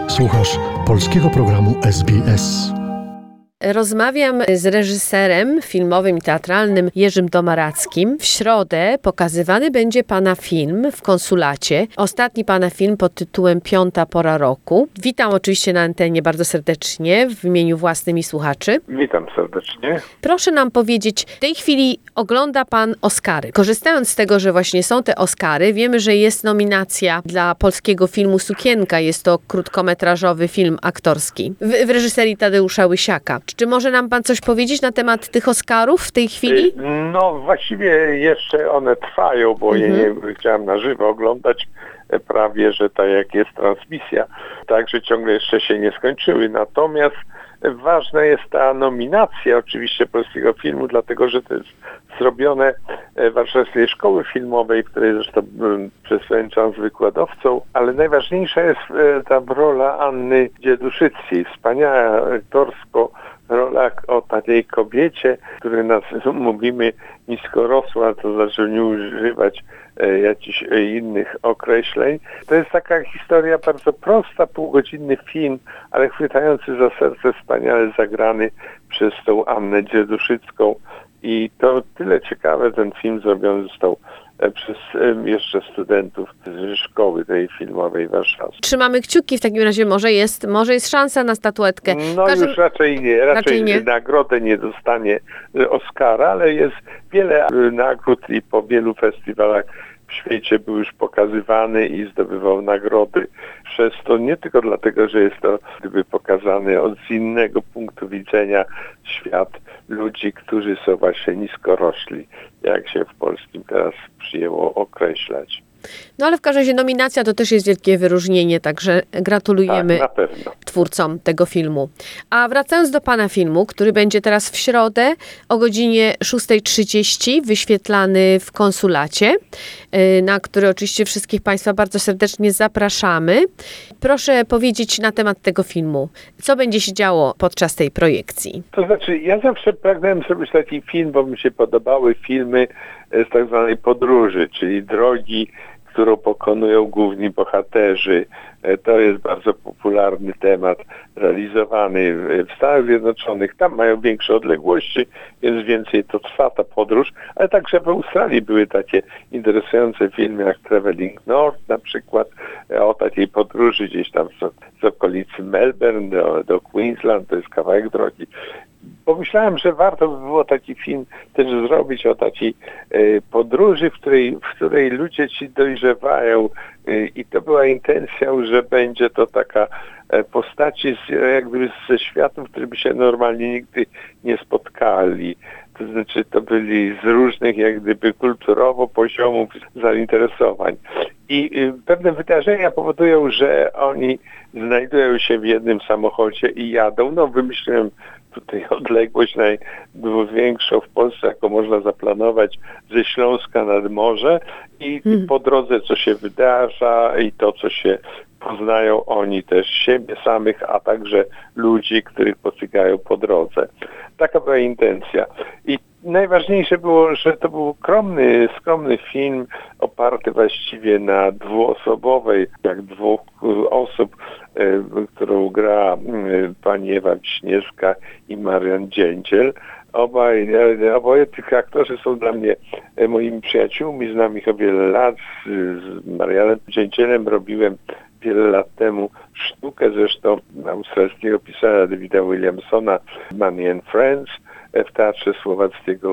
Słuchasz polskiego programu SBS. Rozmawiam z reżyserem filmowym i teatralnym Jerzym Domarackim. W środę pokazywany będzie Pana film w Konsulacie. Ostatni Pana film pod tytułem Piąta pora roku. Witam oczywiście na antenie bardzo serdecznie w imieniu własnym i słuchaczy. Witam serdecznie. Proszę nam powiedzieć, w tej chwili ogląda Pan Oscary. Korzystając z tego, że właśnie są te Oscary, wiemy, że jest nominacja dla polskiego filmu Sukienka. Jest to krótkometrażowy film aktorski w reżyserii Tadeusza Łysiaka. Czy może nam Pan coś powiedzieć na temat tych Oscarów w tej chwili? No właściwie jeszcze one trwają, bo je nie chciałem na żywo oglądać, prawie że tak jak jest transmisja, także ciągle jeszcze się nie skończyły. Natomiast ważna jest ta nominacja oczywiście polskiego filmu, dlatego że to jest zrobione w Warszawskiej Szkoły Filmowej, w której zresztą przez pewien czas wykładowcą, ale najważniejsza jest ta rola Anny Dzieduszyckiej, wspaniała aktorsko rola o takiej kobiecie, której nas mówimy niskorosła, to znaczy nie używać jakichś innych określeń. To jest taka historia bardzo prosta, półgodzinny film, ale chwytający za serce, wspaniale zagrany przez tą Annę Dzieduszycką. I to tyle ciekawe, ten film zrobiony został przez jeszcze studentów z szkoły tej filmowej warszawskiej. Trzymamy kciuki w takim razie, może jest szansa na statuetkę. No już raczej nie. Raczej nie. Nagrodę nie dostanie Oscara, ale jest wiele nagród i po wielu festiwalach w świecie był już pokazywany i zdobywał nagrody. Przez to nie tylko dlatego, że jest to gdyby pokazany z innego punktu widzenia świat ludzi, którzy są właśnie niskorośli, jak się w polskim teraz przyjęło określać. No ale w każdym razie nominacja to też jest wielkie wyróżnienie, także gratulujemy twórcom tego filmu. A wracając do Pana filmu, który będzie teraz w środę o godzinie 6:30 wyświetlany w Konsulacie, na który oczywiście wszystkich Państwa bardzo serdecznie zapraszamy. Proszę powiedzieć na temat tego filmu, co będzie się działo podczas tej projekcji. To znaczy, ja zawsze pragnąłem zrobić taki film, bo mi się podobały filmy z tak zwanej podróży, czyli drogi, którą pokonują główni bohaterzy. To jest bardzo popularny temat realizowany w Stanach Zjednoczonych. Tam mają większe odległości, więc więcej to trwa ta podróż, ale także w Australii były takie interesujące filmy jak Traveling North na przykład, o takiej podróży gdzieś tam z okolicy Melbourne do Queensland, to jest kawałek drogi. Pomyślałem, że warto by było taki film też zrobić o takiej podróży, w której ludzie ci dojrzewają i to była intencja, że będzie to taka postaci jakby ze światów, w których by się normalnie nigdy nie spotkali. To znaczy to byli z różnych jak gdyby kulturowo poziomów zainteresowań. I pewne wydarzenia powodują, że oni znajdują się w jednym samochodzie i jadą. No wymyśliłem tutaj odległość największą w Polsce, jaką można zaplanować, ze Śląska nad morze i po drodze co się wydarza i to co się poznają oni też siebie samych, a także ludzi, których potykają po drodze. Taka była intencja. I najważniejsze było, że to był skromny film oparty właściwie na dwuosobowej, jak dwóch osób, którą gra pani Ewa Wiśniewska i Marian Dzięciel. Oboje tych aktorzy są dla mnie moimi przyjaciółmi, znam ich o wiele lat. Z Marianem Dzięcielem robiłem wiele lat temu sztukę zresztą austriackiego pisarza Davida Williamsona, Money and Friends, w Teatrze Słowackiego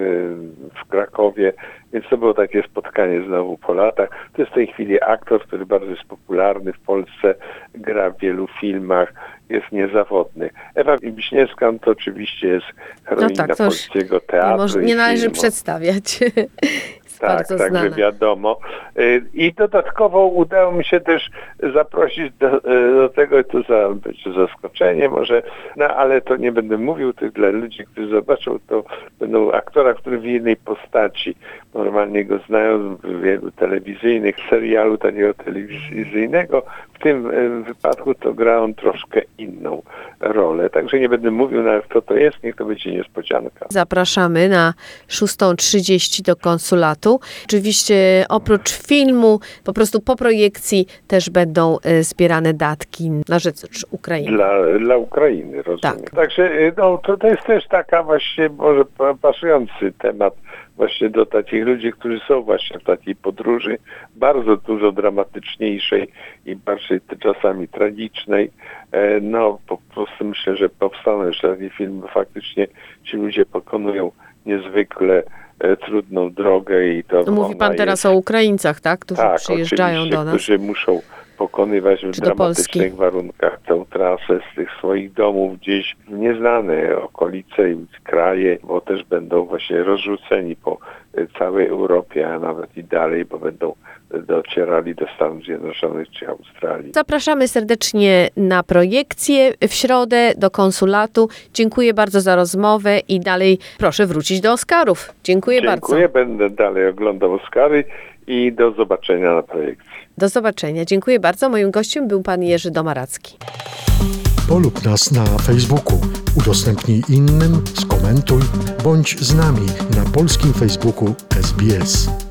w Krakowie, więc to było takie spotkanie znowu po latach. To jest w tej chwili aktor, który bardzo jest popularny w Polsce, gra w wielu filmach, jest niezawodny. Ewa Wiśniewska to oczywiście jest heroina polskiego teatru. Nie należy przedstawiać. Tak, także wiadomo. I dodatkowo udało mi się też zaprosić do tego, to będzie zaskoczenie może, no ale to nie będę mówił, to dla ludzi, którzy zobaczą, to będą aktora, który w innej postaci, normalnie go znają z wielu telewizyjnych, serialu takiego telewizyjnego. W tym wypadku to gra on troszkę inną rolę. Także nie będę mówił nawet, kto to jest, niech to będzie niespodzianka. Zapraszamy na 6:30 do konsulatu. Oczywiście oprócz filmu, po prostu po projekcji też będą zbierane datki na rzecz Ukrainy. Dla Ukrainy, rozumiem. Tak. Także to jest też taka właśnie może pasujący temat właśnie do takich ludzi, którzy są właśnie w takiej podróży bardzo dużo dramatyczniejszej i bardziej czasami tragicznej. Po prostu myślę, że powstaną jeszcze takie filmy. Faktycznie ci ludzie pokonują niezwykle trudną drogę i to Mówi pan teraz o Ukraińcach, tak? Którzy przyjeżdżają do nas. Którzy muszą pokonywać w Czy do Polski. dramatycznych warunkach tę trasę z tych swoich domów gdzieś w nieznane okolice i kraje, bo też będą właśnie rozrzuceni po całej Europie, a nawet i dalej, bo będą docierali do Stanów Zjednoczonych czy Australii. Zapraszamy serdecznie na projekcję w środę do konsulatu. Dziękuję bardzo za rozmowę i dalej proszę wrócić do Oscarów. Dziękuję bardzo. Dziękuję, będę dalej oglądał Oscary i do zobaczenia na projekcji. Do zobaczenia. Dziękuję bardzo. Moim gościem był pan Jerzy Domaracki. Polub nas na Facebooku, udostępnij innym, skomentuj, bądź z nami na polskim Facebooku SBS.